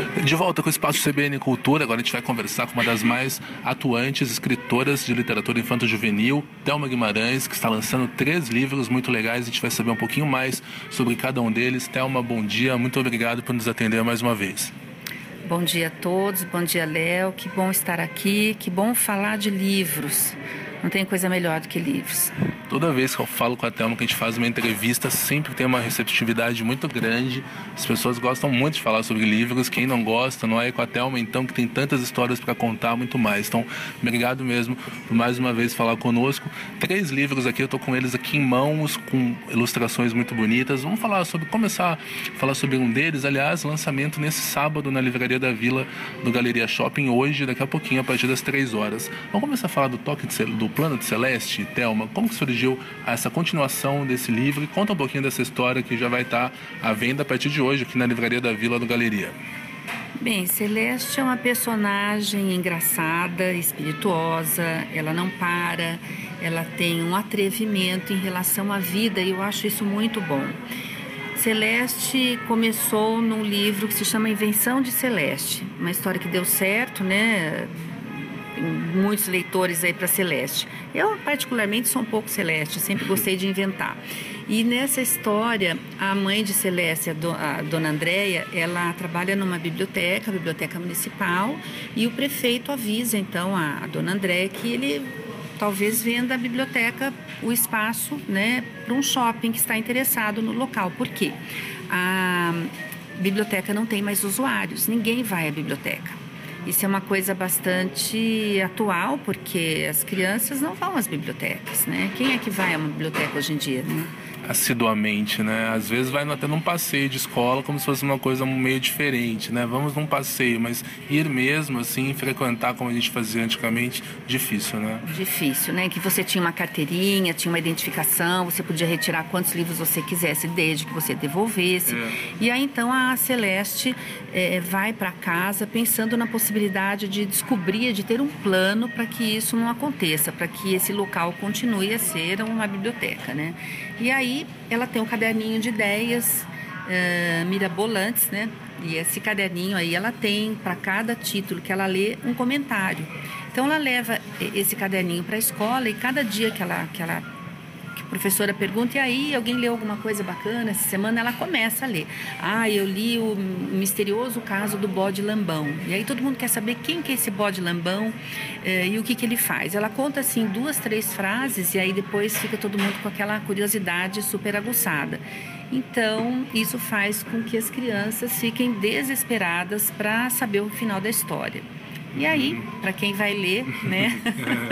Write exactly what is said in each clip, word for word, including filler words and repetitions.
De volta com o Espaço C B N Cultura, agora a gente vai conversar com uma das mais atuantes escritoras de literatura infanto-juvenil, Thelma Guimarães, que está lançando três livros muito legais. A gente vai saber um pouquinho mais sobre cada um deles. Thelma, bom dia, muito obrigado por nos atender mais uma vez. Bom dia a todos, bom dia, Léo, que bom estar aqui, que bom falar de livros. Não tem coisa melhor do que livros. Toda vez que eu falo com a Thelma, que a gente faz uma entrevista, sempre tem uma receptividade muito grande. As pessoas gostam muito de falar sobre livros. Quem não gosta, não é com a Thelma, então, que tem tantas histórias para contar, muito mais. Então, obrigado mesmo por mais uma vez falar conosco. Três livros aqui, eu estou com eles aqui em mãos, com ilustrações muito bonitas. Vamos falar sobre, começar a falar sobre um deles. Aliás, lançamento nesse sábado na Livraria da Vila, do Galeria Shopping, hoje, daqui a pouquinho, a partir das três horas. Vamos começar a falar do toque de, do Plano de Celeste, Thelma. Como que surgiu essa continuação desse livro? E conta um pouquinho dessa história que já vai estar à venda a partir de hoje aqui na Livraria da Vila do Galeria. Bem, Celeste é uma personagem engraçada, espirituosa, ela não para, ela tem um atrevimento em relação à vida e eu acho isso muito bom. Celeste começou num livro que se chama Invenção de Celeste, uma história que deu certo, né? Muitos leitores aí para Celeste. Eu, particularmente, sou um pouco Celeste, sempre gostei de inventar. E nessa história, a mãe de Celeste, a, do, a dona Andréia, ela trabalha numa biblioteca, a biblioteca municipal, e o prefeito avisa, então, a, a dona Andréia que ele talvez venda a biblioteca, o espaço, né, para um shopping que está interessado no local. Por quê? A biblioteca não tem mais usuários, ninguém vai à biblioteca. Isso é uma coisa bastante atual, porque as crianças não vão às bibliotecas, né? Quem é que vai a uma biblioteca hoje em dia, né? Assiduamente, né? Às vezes vai até num passeio de escola como se fosse uma coisa meio diferente, né? Vamos num passeio, mas ir mesmo, assim, frequentar como a gente fazia antigamente, difícil, né? Difícil, né? Que você tinha uma carteirinha, tinha uma identificação, você podia retirar quantos livros você quisesse, desde que você devolvesse. É. E aí, então, a Celeste é, vai para casa pensando na possibilidade de descobrir, de ter um plano para que isso não aconteça, para que esse local continue a ser uma biblioteca, né? E aí ela tem um caderninho de ideias uh, mirabolantes, né? E esse caderninho aí ela tem, para cada título que ela lê, um comentário. Então ela leva esse caderninho para a escola e cada dia que ela, que ela que a professora pergunta, e aí, alguém leu alguma coisa bacana essa semana? Ela começa a ler. Ah, eu li o misterioso caso do bode lambão. E aí todo mundo quer saber quem que é esse bode lambão eh, e o que que ele faz. Ela conta assim duas, três frases e aí depois fica todo mundo com aquela curiosidade super aguçada. Então, isso faz com que as crianças fiquem desesperadas para saber o final da história. E aí, para quem vai ler, né,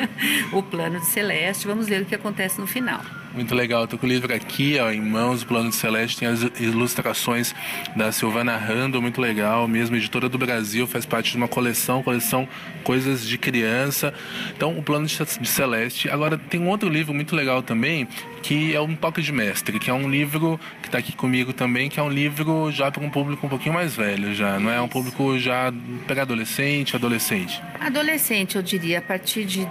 o Plano de Celeste, vamos ver o que acontece no final. Muito legal, estou com o livro aqui, ó, em mãos, o Plano de Celeste, tem as ilustrações da Silvana Rando, muito legal, mesmo editora do Brasil, faz parte de uma coleção, coleção Coisas de Criança. Então, o Plano de Celeste. Agora, tem um outro livro muito legal também, que é Um Toque de Mestre, que é um livro que está aqui comigo também, que é um livro já para um público um pouquinho mais velho, já, não é um público já pré-adolescente, adolescente. Adolescente, eu diria, a partir de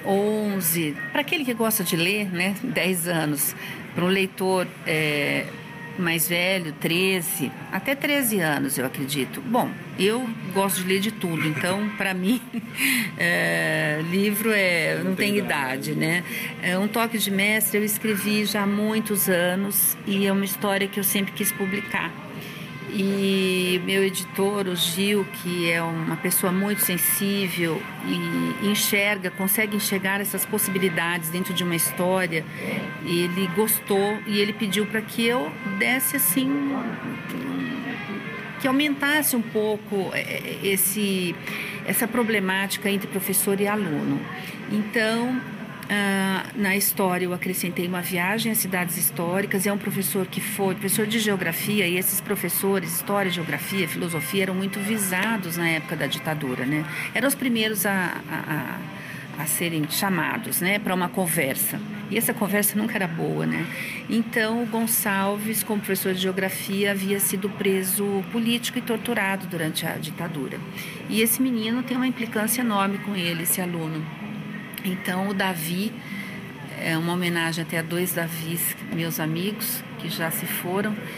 onze, para aquele que gosta de ler, né, dez anos, para um leitor é, mais velho, treze, até treze anos, eu acredito. Bom, eu gosto de ler de tudo, então, para mim, é, livro é, não, não tem, tem idade, idade, né? É Um Toque de Mestre eu escrevi já há muitos anos e é uma história que eu sempre quis publicar. E meu editor, o Gil, que é uma pessoa muito sensível e enxerga, consegue enxergar essas possibilidades dentro de uma história, ele gostou e ele pediu para que eu desse assim, que aumentasse um pouco esse, essa problemática entre professor e aluno. Então, Ah, na história eu acrescentei uma viagem às cidades históricas. É um professor que foi professor de geografia, e esses professores, história, geografia, filosofia, eram muito visados na época da ditadura, né? Eram os primeiros a, a, a serem chamados, né, para uma conversa. E essa conversa nunca era boa, né? Então o Gonçalves, como professor de geografia, havia sido preso político e torturado durante a ditadura. E esse menino tem uma implicância enorme com ele, esse aluno. Então, o Davi, é uma homenagem até a dois Davis, meus amigos, que já se foram,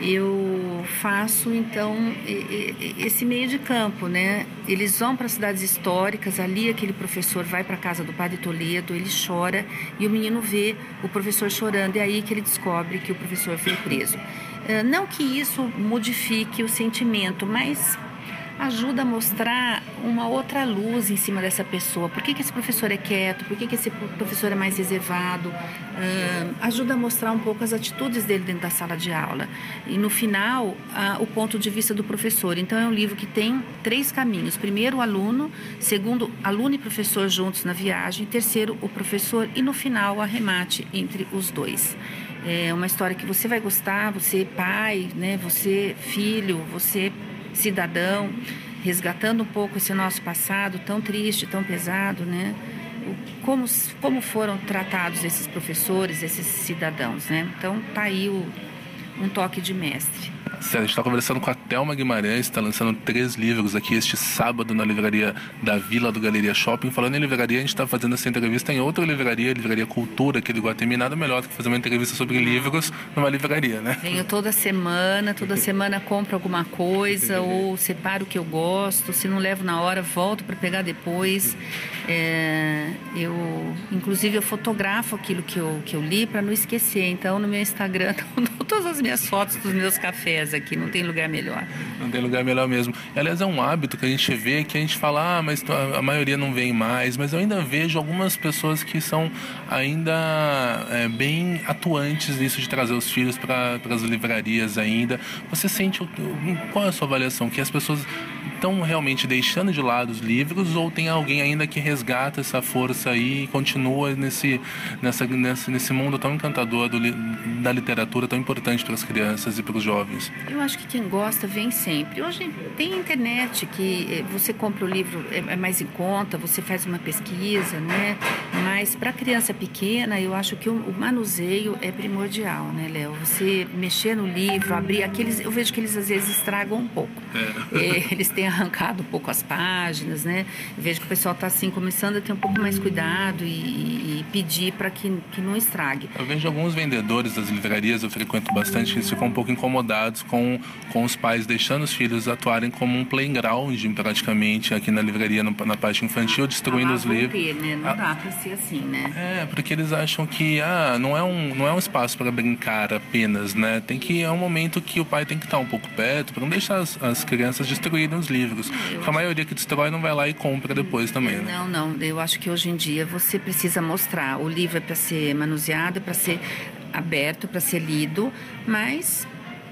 eu faço, então, esse meio de campo, né? Eles vão para cidades históricas, ali aquele professor vai para a casa do Padre Toledo, ele chora e o menino vê o professor chorando, é aí que ele descobre que o professor foi preso. Não que isso modifique o sentimento, mas ajuda a mostrar uma outra luz em cima dessa pessoa. Por que que esse professor é quieto? Por que que esse professor é mais reservado? Uh, ajuda a mostrar um pouco as atitudes dele dentro da sala de aula. E no final, uh, o ponto de vista do professor. Então é um livro que tem três caminhos. Primeiro, o aluno. Segundo, aluno e professor juntos na viagem. Terceiro, o professor. E no final, o arremate entre os dois. É uma história que você vai gostar, você pai, né? Você filho, você cidadão, resgatando um pouco esse nosso passado tão triste, tão pesado, né? Como, como foram tratados esses professores, esses cidadãos, né? Então, tá aí o, um toque de mestre. Certo, a gente está conversando com a Thelma Guimarães, está lançando três livros aqui este sábado na livraria da Vila do Galeria Shopping. Falando em livraria, a gente está fazendo essa entrevista em outra livraria, Livraria Cultura, aqui do Guatemi. Nada melhor do que fazer uma entrevista sobre livros numa livraria, né? Venho toda semana, toda semana compro alguma coisa ou separo o que eu gosto. Se não levo na hora, volto para pegar depois. É, eu, inclusive, eu fotografo aquilo que eu, que eu li para não esquecer. Então, no meu Instagram, estão todas as minhas fotos dos meus cafés aqui, não tem lugar melhor. Não tem lugar melhor mesmo. Aliás, é um hábito que a gente vê, que a gente fala, ah, mas a maioria não vem mais, mas eu ainda vejo algumas pessoas que são ainda é, bem atuantes nisso de trazer os filhos para as livrarias ainda. Você sente, qual é a sua avaliação? Que as pessoas estão realmente deixando de lado os livros ou tem alguém ainda que resgata essa força aí e continua nesse, nessa, nesse, nesse mundo tão encantador do, da literatura tão importante para as crianças e para os jovens? Eu acho que quem gosta vem sempre. Hoje tem internet que você compra o livro, é mais em conta, você faz uma pesquisa, né? Mas para criança pequena, eu acho que o, o manuseio é primordial, né, Léo? Você mexer no livro, abrir aqueles... Eu vejo que eles às vezes estragam um pouco. É. Eles têm arrancado um pouco as páginas, né? Eu vejo que o pessoal está assim, começando a ter um pouco mais cuidado e, e pedir para que, que não estrague. Eu vejo alguns vendedores das livrarias, eu frequento bastante, que eles ficam um pouco incomodados com, com os pais deixando os filhos atuarem como um playground praticamente aqui na livraria, no, na parte infantil, destruindo ah, os livros. Ter, né? Não ah, dá para ser assim, né? É, porque eles acham que ah, não, é um, não é um espaço para brincar apenas, né? Tem que, é um momento que o pai tem que estar um pouco perto para não deixar as, as crianças destruírem os livros. Porque acho... a maioria que destrói não vai lá e compra depois também, né? Não, não. Eu acho que hoje em dia você precisa mostrar. O livro é para ser manuseado, para ser aberto, para ser lido, mas...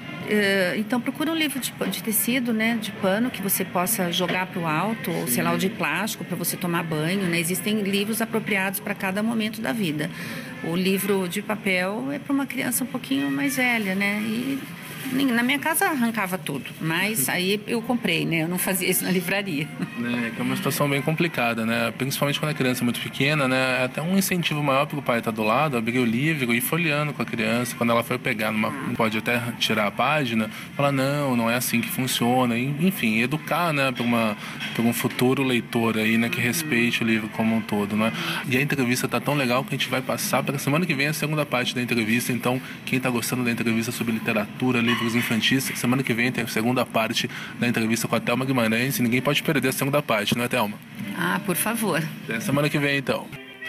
Uh, então procura um livro de, de tecido, né, de pano que você possa jogar para o alto, ou sei lá, o de plástico para você tomar banho, né? Existem livros apropriados para cada momento da vida. O livro de papel é para uma criança um pouquinho mais velha, né? E na minha casa arrancava tudo, mas aí eu comprei, né? Eu não fazia isso na livraria. É, que é uma situação bem complicada, né? Principalmente quando a criança é muito pequena, né? É até um incentivo maior para o pai estar do lado, abrir o livro e ir folheando com a criança. Quando ela for pegar, numa, pode até tirar a página, falar, não, não é assim que funciona. Enfim, educar, né? Para uma, para um futuro leitor aí, né? Que respeite o livro como um todo, né? E a entrevista tá tão legal que a gente vai passar para a semana que vem a segunda parte da entrevista. Então, quem está gostando da entrevista sobre literatura, livros infantis, semana que vem tem a segunda parte da entrevista com a Thelma Guimarães e ninguém pode perder a segunda parte, não é, Thelma? Ah, por favor. Até semana que vem, então.